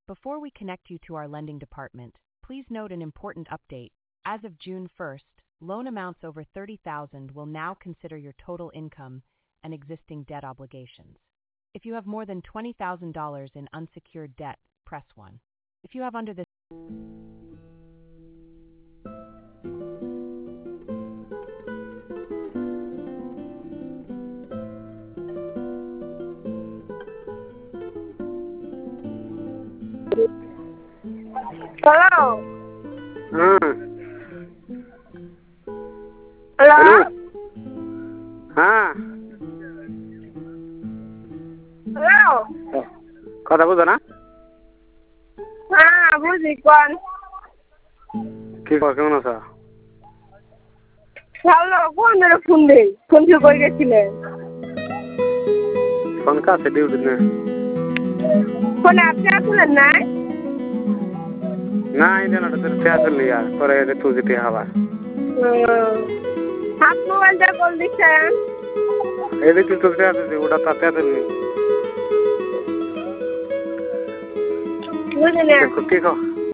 Before we connect you to our lending department, please note an important update. As of June 1st, loan amounts over $30,000 will now consider your total income and existing debt obligations. If you have more than $20,000 in unsecured debt, press 1. If you have under this Hello. Hello Hello. हाँ Hello. কথা বুঝো না হ্যাঁ বুঝি কোন কি কর কেমন আছো ভালো কোন ধরে ফোন দেই ফোন কি করে গেছিলেন ফোন কাছে ডিউটি না ফোন আপনি আসলেন না না এটা না তোর কে আসল লিয়া তোরে এটা তুই দিতে হবা হাত মোবাইলটা কল দিচ্ছেন এটা তুই তোর কে আসল ওটা তাতে আসল নি বুঝলেন কি কর